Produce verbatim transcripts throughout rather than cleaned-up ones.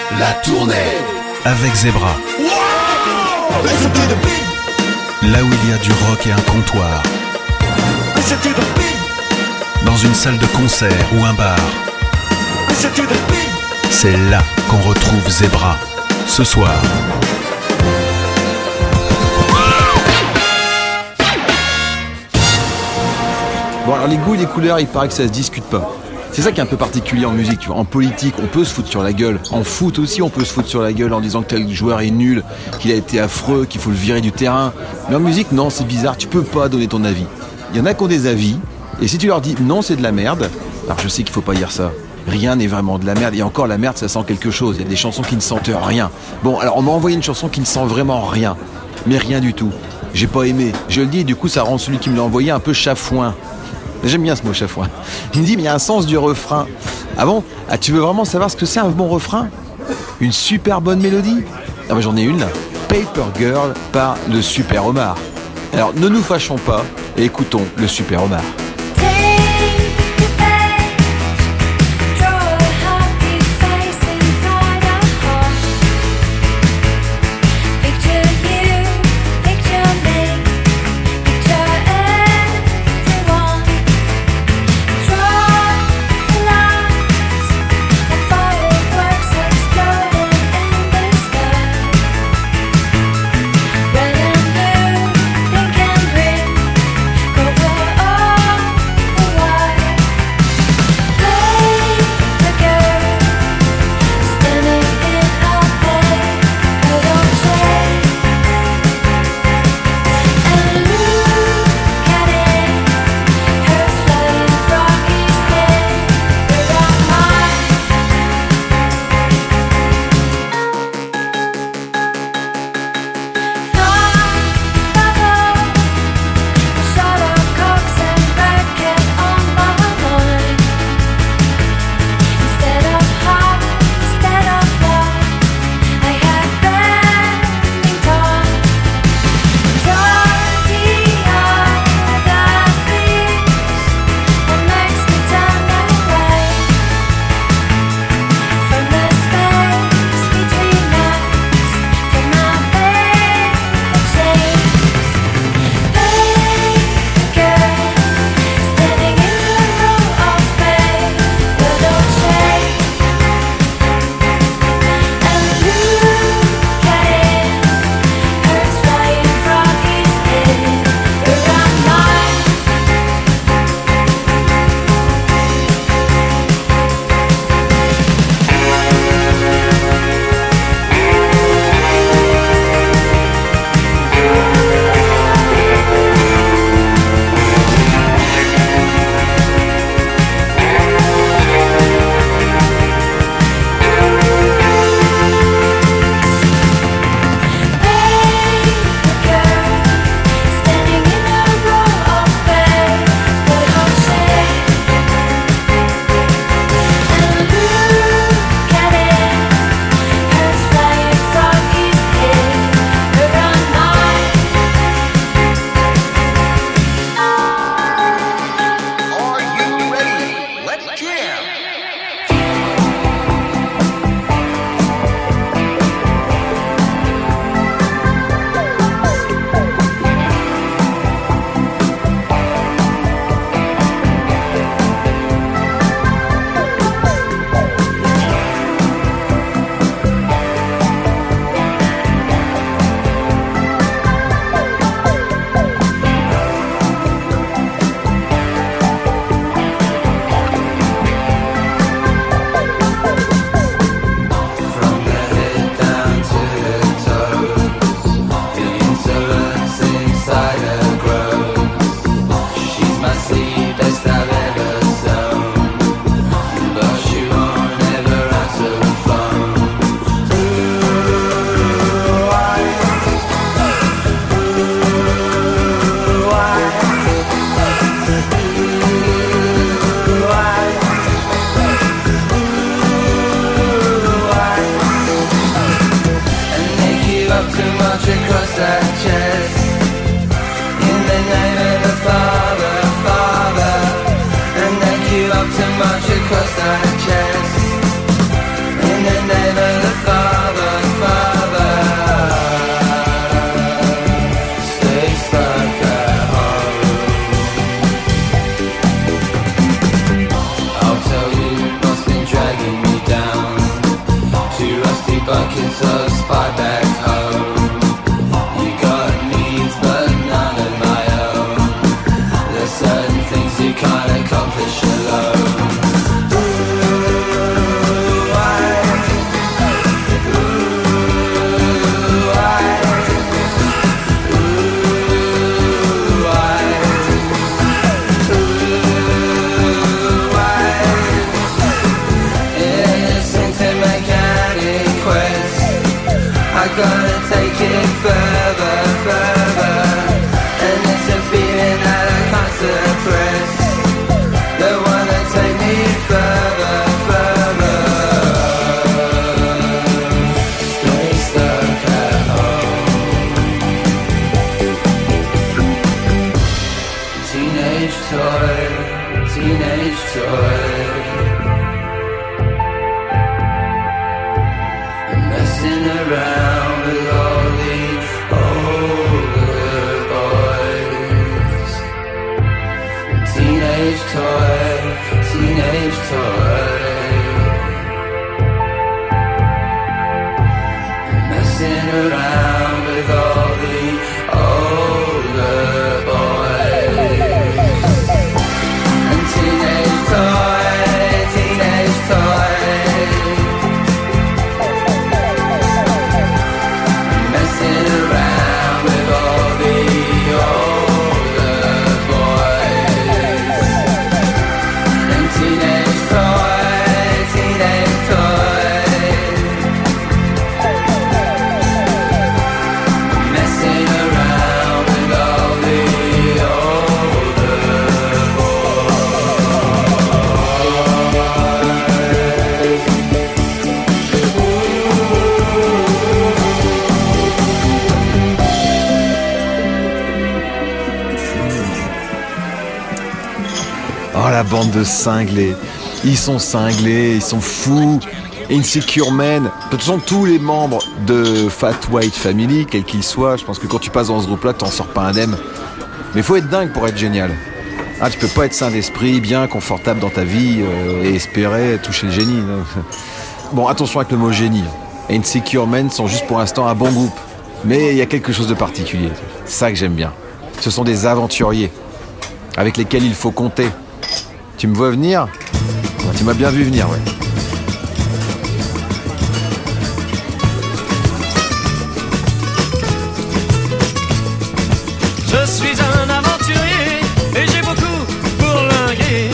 La tournée avec Zebra. Là où il y a du rock et un comptoir. Dans une salle de concert ou un bar. C'est là qu'on retrouve Zebra. Ce soir. Bon, alors les goûts et les couleurs, il paraît que ça se discute pas. C'est ça qui est un peu particulier en musique, tu vois. En politique, on peut se foutre sur la gueule. En foot aussi, on peut se foutre sur la gueule en disant que tel joueur est nul, qu'il a été affreux, qu'il faut le virer du terrain. Mais en musique, non, c'est bizarre, tu peux pas donner ton avis. Il y en a qui ont des avis, et si tu leur dis non, c'est de la merde, alors je sais qu'il faut pas dire ça. Rien n'est vraiment de la merde, et encore la merde, ça sent quelque chose. Il y a des chansons qui ne sentent rien. Bon, alors on m'a envoyé une chanson qui ne sent vraiment rien, mais rien du tout. J'ai pas aimé, je le dis, et du coup ça rend celui qui me l'a envoyé un peu chafouin. J'aime bien ce mot chafouin. Il me dit, mais il y a un sens du refrain. Ah bon ? Ah, tu veux vraiment savoir ce que c'est un bon refrain ? Une super bonne mélodie ? Ah bah j'en ai une là. Paper Girl par le Super Omar. Alors ne nous fâchons pas et écoutons le Super Omar. across our chest in the name of the buckets of spy back home. You got needs but none of my own. There's certain things you can't accomplish alone. Gonna take it further, further. And it's a feeling that I can't suppress. The one that take me further, further. Stay stuck at home. Teenage toy, teenage toy. Messing around with all the older boys. Teenage toy, teenage toy. Messing around with all the older boys. And teenage toy, teenage toy. Oh, la bande de cinglés. Ils sont cinglés, ils sont fous. Insecure Men. De toute façon, tous les membres de Fat White Family, quels qu'ils soient, je pense que quand tu passes dans ce groupe-là, t'en sors pas indemne. Mais faut être dingue pour être génial. Ah, tu peux pas être sain d'esprit, bien confortable dans ta vie euh, et espérer toucher le génie. Bon, attention avec le mot génie. Insecure Men sont juste pour l'instant un bon groupe. Mais il y a quelque chose de particulier. C'est ça que j'aime bien. Ce sont des aventuriers avec lesquels il faut compter. Tu me vois venir ? Tu m'as bien vu venir, ouais. Je suis un aventurier et j'ai beaucoup bourlingué.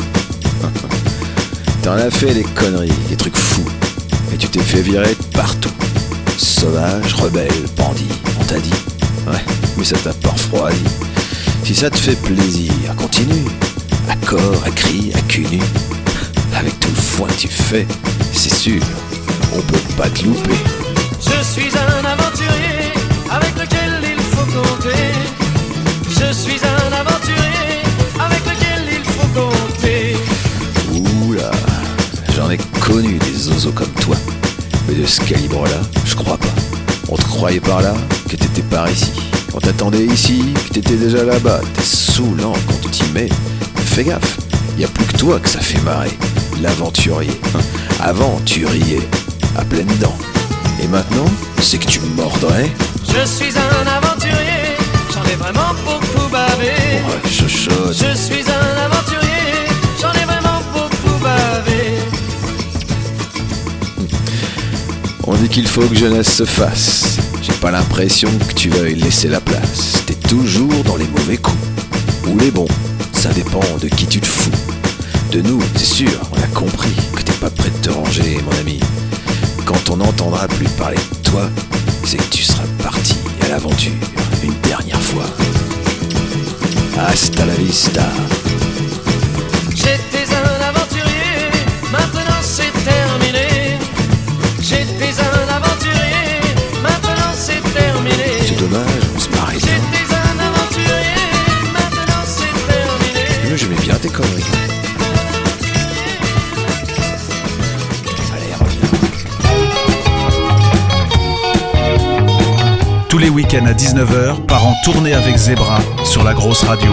T'en as fait des conneries, des trucs fous. Et tu t'es fait virer de partout. Sauvage, rebelle, bandit, on t'a dit. Ouais, mais ça t'a pas refroidi. Si ça te fait plaisir, continue. À corps, à cri, à cul nu. Avec tout le foin que tu fais, c'est sûr, on peut pas te louper. Je suis un aventurier avec lequel il faut compter. Je suis un aventurier avec lequel il faut compter. Oula, j'en ai connu des zozos comme toi. Mais de ce calibre-là, je crois pas. On te croyait par là que t'étais par ici. On t'attendait ici, que t'étais déjà là-bas. T'es saoulant quand tu t'y mets. Fais gaffe, y a plus que toi que ça fait marrer. L'aventurier. Avant, tu riais à pleines dents. Et maintenant, c'est que tu me mordrais. Je suis un aventurier, j'en ai vraiment beaucoup bavé. Ouais, chochotte. Je suis un aventurier, j'en ai vraiment beaucoup bavé. On dit qu'il faut que jeunesse se fasse. J'ai pas l'impression que tu veuilles laisser la place. T'es toujours dans les mauvais coups. Ou les bons, ça dépend de qui tu te fous. De nous, c'est sûr, on a compris que t'es pas prêt de te ranger, mon ami. Quand on n'entendra plus parler de toi, c'est que tu seras parti à l'aventure une dernière fois. Hasta la vista. J'étais un aventurier, maintenant c'est terminé. J'étais un aventurier, maintenant c'est terminé. C'est dommage, on se marie bien. J'étais un aventurier, maintenant c'est terminé. Mais j'aimais bien tes conneries. Tous les week-ends à dix-neuf heures, part en tournée avec Zebra sur la grosse radio.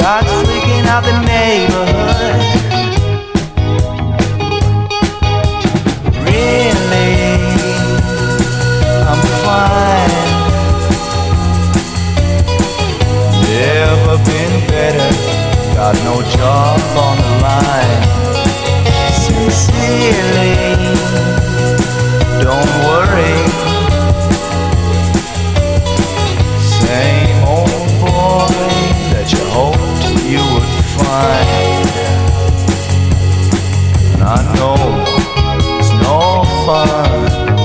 starts freaking out the neighborhood. Really, I'm fine. Never been better. Got no job on the line. Sincerely, don't worry. Same old boy that you hoped you would find. And I know it's no fun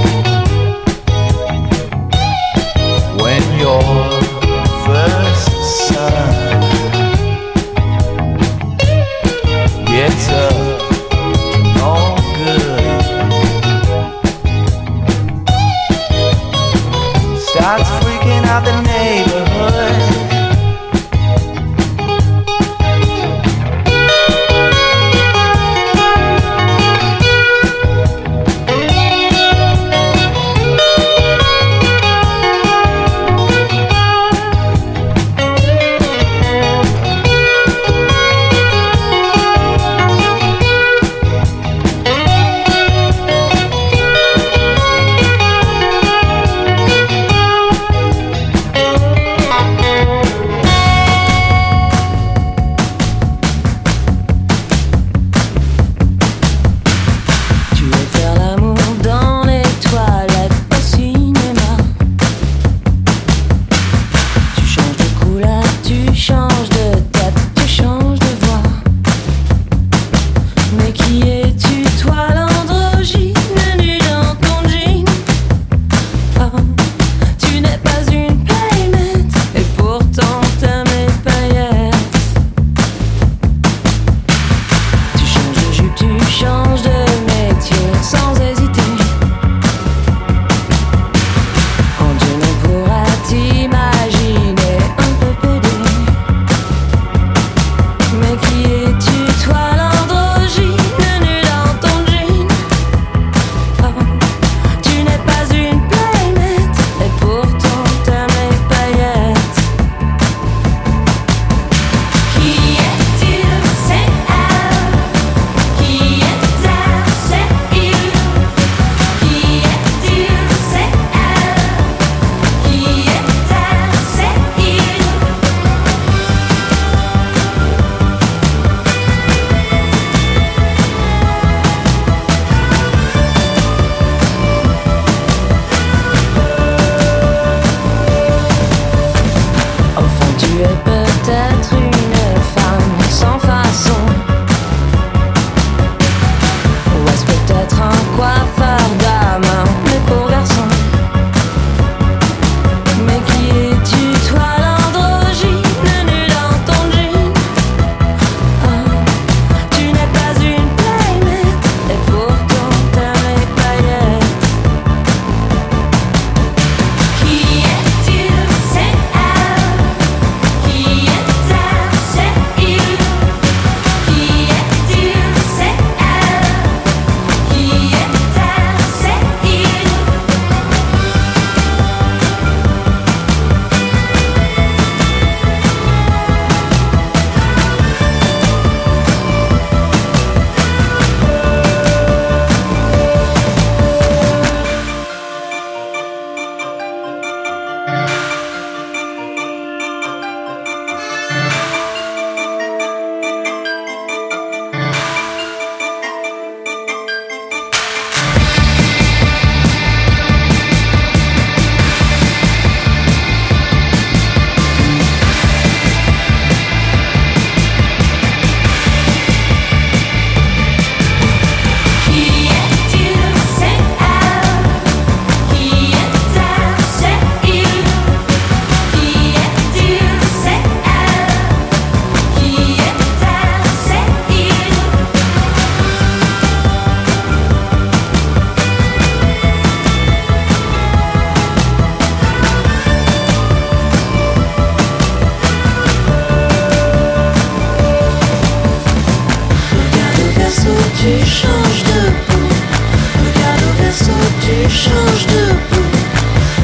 when your first son gets up to no good, starts freaking out the neighborhood.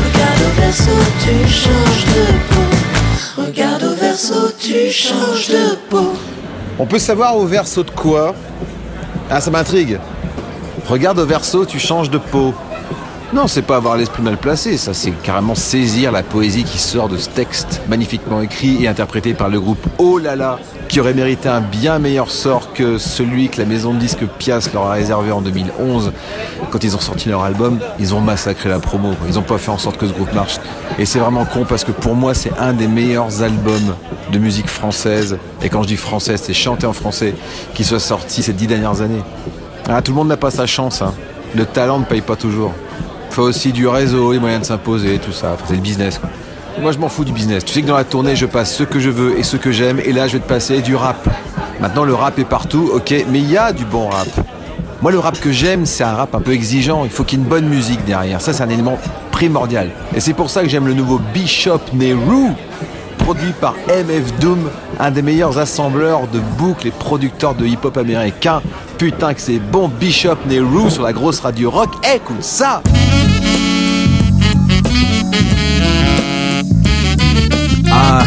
tu changes de On peut savoir au verso de quoi? Ah, ça m'intrigue. Regarde au verso, tu changes de peau. Non, c'est pas avoir l'esprit mal placé, ça c'est carrément saisir la poésie qui sort de ce texte magnifiquement écrit et interprété par le groupe Oh là là, qui aurait mérité un bien meilleur sort que celui que la maison de disques Pias leur a réservé en deux mille onze. Quand ils ont sorti leur album, ils ont massacré la promo, ils ont pas fait en sorte que ce groupe marche. Et c'est vraiment con parce que pour moi c'est un des meilleurs albums de musique française, et quand je dis française, c'est chanté en français, qui soit sorti ces dix dernières années. Ah, tout le monde n'a pas sa chance, hein. Le talent ne paye pas toujours. Faut aussi du réseau, les moyens de s'imposer, tout ça. Enfin, c'est le business, quoi. Moi, je m'en fous du business. Tu sais que dans la tournée, je passe ce que je veux et ce que j'aime. Et là, je vais te passer du rap. Maintenant, le rap est partout, ok. Mais il y a du bon rap. Moi, le rap que j'aime, c'est un rap un peu exigeant. Il faut qu'il y ait une bonne musique derrière. Ça, c'est un élément primordial. Et c'est pour ça que j'aime le nouveau Bishop Nehru, produit par M F Doom, un des meilleurs assembleurs de boucles et producteurs de hip-hop américain. Putain que c'est bon, Bishop Nehru sur la grosse radio rock. Écoute ça! Ah,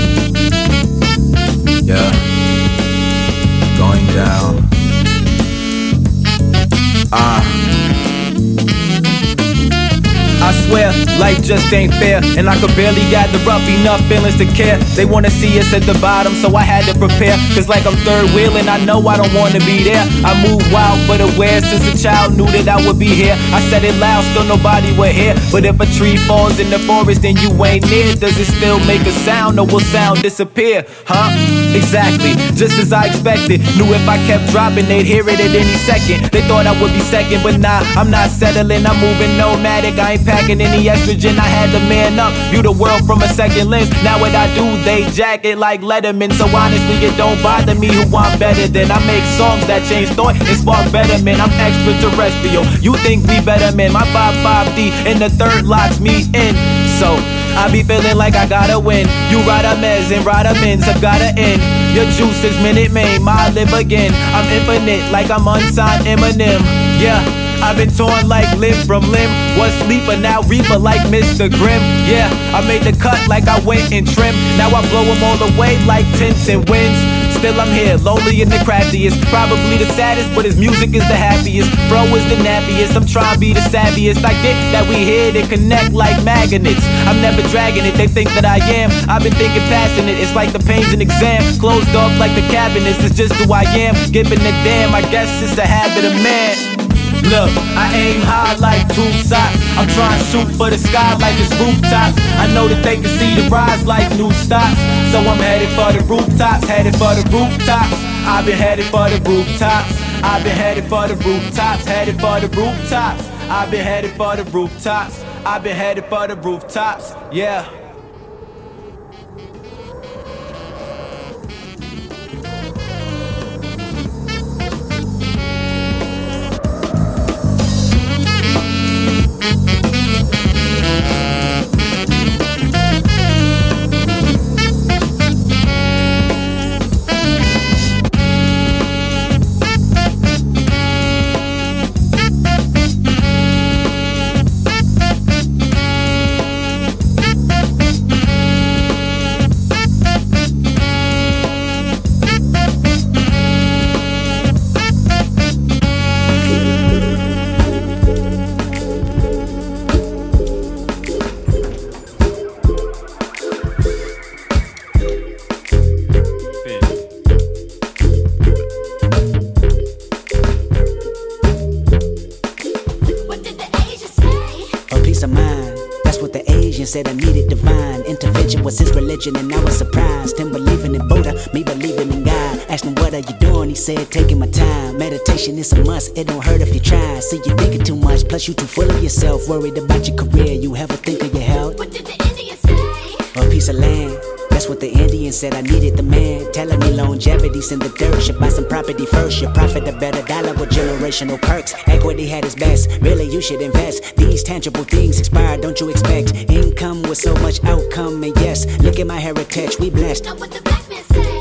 yeah, going down. Ah. I swear, life just ain't fair, and I could barely gather up enough feelings to care. They wanna see us at the bottom, so I had to prepare. Cause like I'm third wheeling, I know I don't wanna be there. I move wild but aware, since a child knew that I would be here. I said it loud, still nobody would hear. But if a tree falls in the forest and you ain't near, does it still make a sound, or will sound disappear? Huh? Exactly, just as I expected. Knew if I kept dropping, they'd hear it at any second. They thought I would be second, but nah, I'm not settling. I'm moving nomadic, I ain't packing any estrogen, I had to man up, view the world from a second lens. Now what I do, they jack it like Letterman. So honestly, it don't bother me who I'm better than. I make songs that change thought and spark betterment. I'm extraterrestrial, you think we better men. My five five D and the third locks me in. So I be feeling like I gotta win. You ride a mez and ride a mins, I've gotta end. Your juice is Minute Maid, my live again. I'm infinite like I'm unsigned Eminem. Yeah, I've been torn like limb from limb. Was sleeper, now reaper like Mister Grimm. Yeah, I made the cut like I went and trimmed. Now I blow them all away like tints and winds. Still I'm here, lonely and the craftiest. Probably the saddest, but his music is the happiest. Bro is the nappiest, I'm trying to be the savviest. I get that we here to connect like magnets. I'm never dragging it, they think that I am. I've been thinking passing it, it's like the pain's an exam. Closed off like the cabinets, it's just who I am. Giving a damn, I guess it's a habit of man. Look, I aim high like two socks. I'm trying to shoot for the sky like it's rooftops. I know that they can see the rise like new stocks. So I'm headed for the rooftops, headed for the rooftops. I've been headed for the rooftops. I've been headed for the rooftops, headed for the rooftops. I've been headed for the rooftops. I've been headed for the rooftops, yeah. Said I needed divine intervention was his religion, and I was surprised. Him believing in Buddha, me believing in God. Asked him what are you doing, he said taking my time. Meditation is a must, it don't hurt if you try. See you thinking too much, plus you too full of yourself. Worried about your career, you ever think of your health? What did the Indian say? A piece of land, that's what the Indian said. I needed the man, telling me longevity's in the dirt. Should buy some property first, should profit a better dollar with generational perks. Equity had its best, really you should invest. These tangible things expire, don't you expect? Income with so much outcome, and yes, look at my heritage, we blessed. Know what the black man say?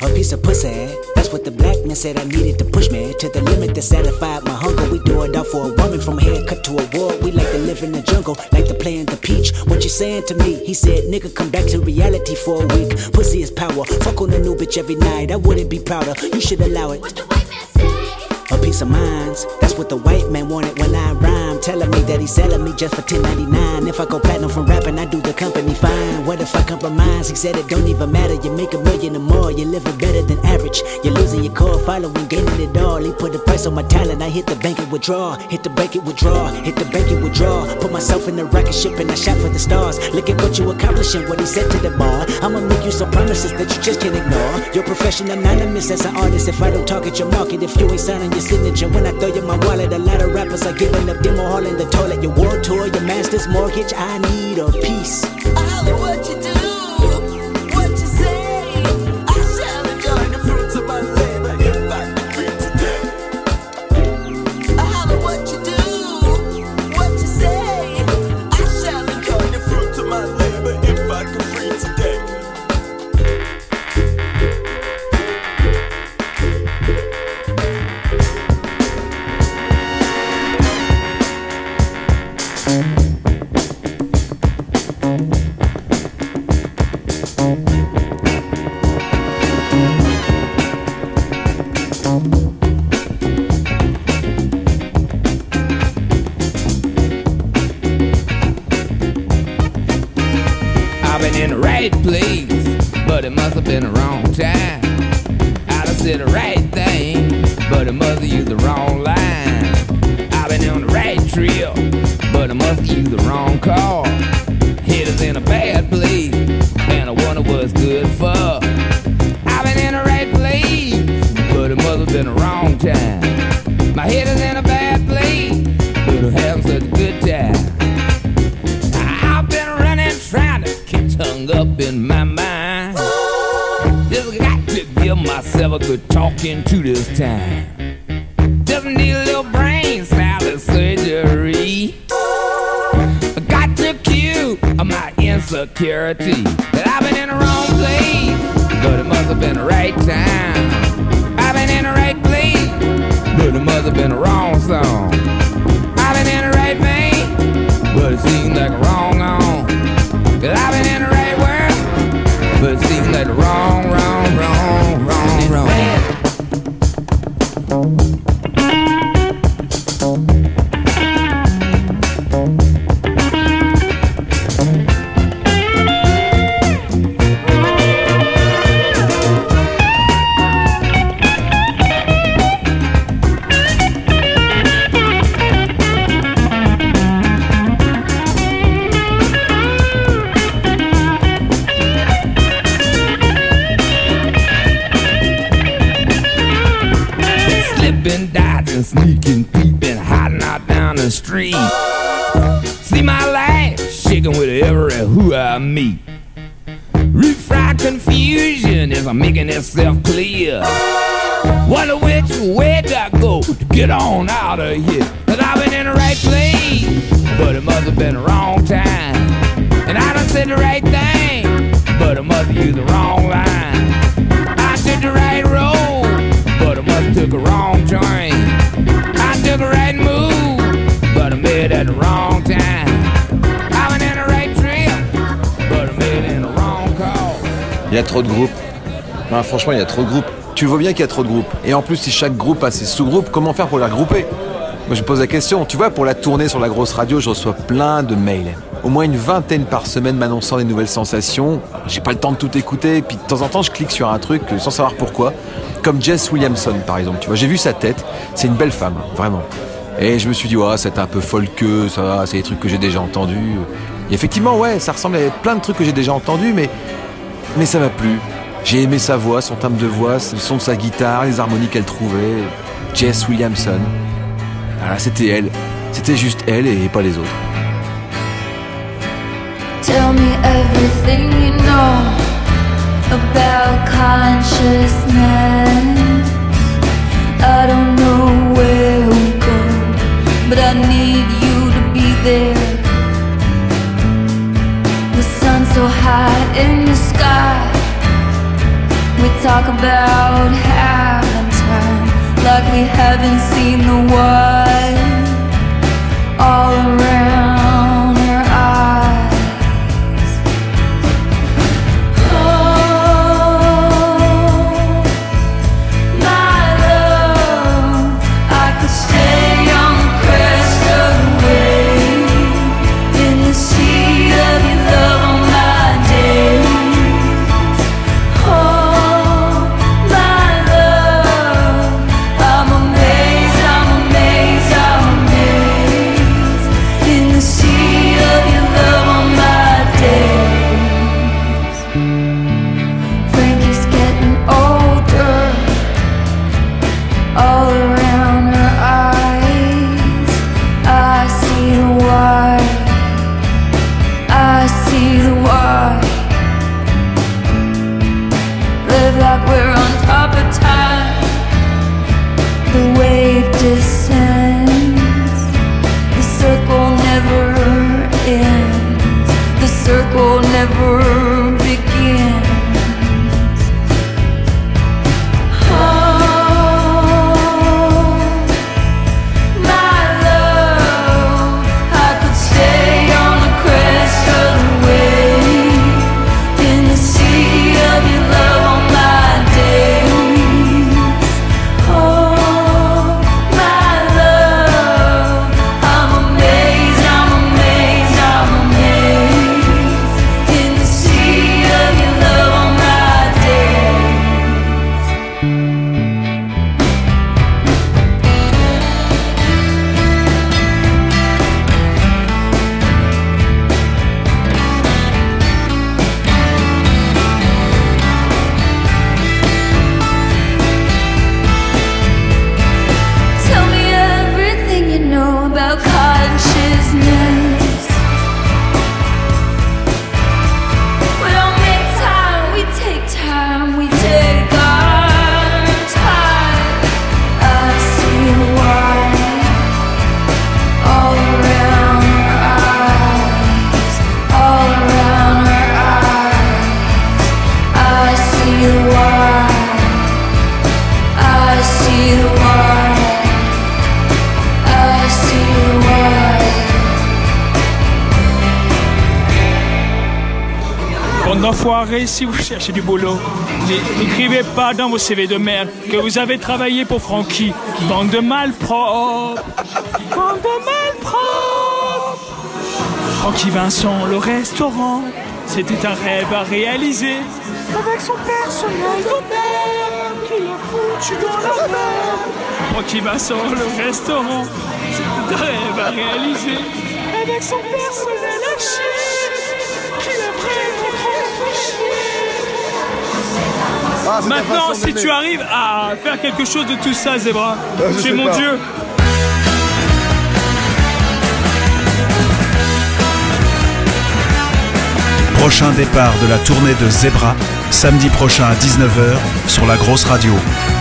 A piece of pussy, that's what the black man said I needed to push me to the limit that satisfied my hunger. We do it all for a woman, from a haircut to a war. We like to live in the jungle, like to play in the peach. What you saying to me? He said, nigga, come back to reality for a week. Pussy is power, fuck on a new bitch every night. I wouldn't be prouder, you should allow it. What the white man say? A piece of minds, that's what the white man wanted when I rhyme. Telling me that he's selling me just for ten ninety-nine. If I go platinum from rapping, I do the company fine. What if I compromise? He said it don't even matter. You make a million or more, you're living better than average. You're losing your core following, gaining it all. He put a price on my talent, I hit the bank and withdraw. Hit the bank and withdraw, hit the bank and withdraw. Put myself in the rocket ship and I shot for the stars. Look at what you accomplishing, what he said to the bar. I'ma make you some promises that you just can't ignore. Your profession anonymous as an artist. If I don't target your market, if you ain't signing your signature, when I throw you my wallet, a lot of rappers are giving up demo hall in the toilet. Your world tour, your master's mortgage, I need a piece. I holler what you do, what you say. I shall enjoy the fruits of my labor if I could free today. I holler what you do, what you say. I shall enjoy the fruits of my labor if I could free today. Place, but it must have been the wrong time. I done said the right thing, but it must have used the wrong line. I've been on the right trail, but I must have used the wrong car. Head is in a bad place, and I wonder what's good for. I've been in the right place, but it must have been the wrong time. My head is in a bad place, but I'm having such a good time. I've been running, trying to hung up in my mind. Just got to give myself a good talking to this time. Just need a little brain salad surgery. I got to cue my insecurity that I've been in the wrong place, but it must have been the right time. I've been in the right place, but it must have been the wrong song. I've been in the right vein, but it seems like a wrong on. Cause I've been in the right world, but it seems like the wrong, wrong, wrong, wrong, wrong. Sneaking, peeping, hiding out down the street. See my life shaking with every who I meet. Refried confusion is making itself clear. Wonder which way do I go to get on out of here. Cause I've been in the right place, but it must have been the wrong time. And I done said the right thing, but I must have used the wrong line. I took the right road, but I must have took a wrong train. I took a right move, but I made it at the wrong time. I went in the right trail, but I made it in the wrong call. Il y a trop de groupes. Non, franchement, il y a trop de groupes. Tu vois bien qu'il y a trop de groupes. Et en plus, si chaque groupe a ses sous-groupes, comment faire pour les regrouper? Moi, je me pose la question. Tu vois, pour la tournée sur la grosse radio, je reçois plein de mails. Au moins une vingtaine par semaine m'annonçant des nouvelles sensations. J'ai pas le temps de tout écouter. Puis de temps en temps, je clique sur un truc sans savoir pourquoi. Comme Jess Williamson, par exemple. Tu vois, j'ai vu sa tête. C'est une belle femme, vraiment. Et je me suis dit, ouais, c'est un peu folkeux, ça, c'est des trucs que j'ai déjà entendus. Et effectivement, ouais, ça ressemble à plein de trucs que j'ai déjà entendus, mais, mais ça m'a plu. J'ai aimé sa voix, son timbre de voix, le son de sa guitare, les harmonies qu'elle trouvait. Jess Williamson. Voilà, c'était elle. C'était juste elle et pas les autres. Tell me everything you know about consciousness. I don't know where we go, but I need you to be there. The sun's so high in the sky, We talk about having time like we haven't seen the white all around our eyes. Oh, my love, I could stay on the crest of the wave in the sea of your love on my days. Oh, my love, I'm amazed, I'm amazed, I'm amazed in the sea of your love on my days. Frankie's getting older, all around her eyes. I see the white, I see the white. Live like we're on top of time. The wave descends, the circle never ends, the circle never begins. Oh, my love, I could stay on the crest of the wave in the sea of your love on my days. Oh, my love, I'm amazed, I'm amazed, I'm amazed in the sea of your love on my days. Tell me everything you know about consciousness. We don't make time, we take time, we take our time. I see the white all around our eyes, all around our eyes. I see the white, I see the white, I see the white. Bande d'enfoirés, si vous cherchez du boulot, n'é- n'écrivez pas dans vos C V de merde que vous avez travaillé pour Frankie. Bande de malpropres. Bande de malpropres. Frankie Vincent, le restaurant, c'était un rêve à réaliser. Avec son personnel de merde qui l'a foutu dans la merde. Frankie Vincent, le restaurant, c'était un rêve à réaliser. Avec son personnel à chier qui l'a vraiment fait chier. Ah, c'est ta Maintenant, façon si d'aimer. tu arrives à faire quelque chose de tout ça, Zebra, Ah, je tu es sais mon pas. Dieu. Prochain départ de la tournée de Zebra, samedi prochain à dix-neuf heures sur la grosse radio.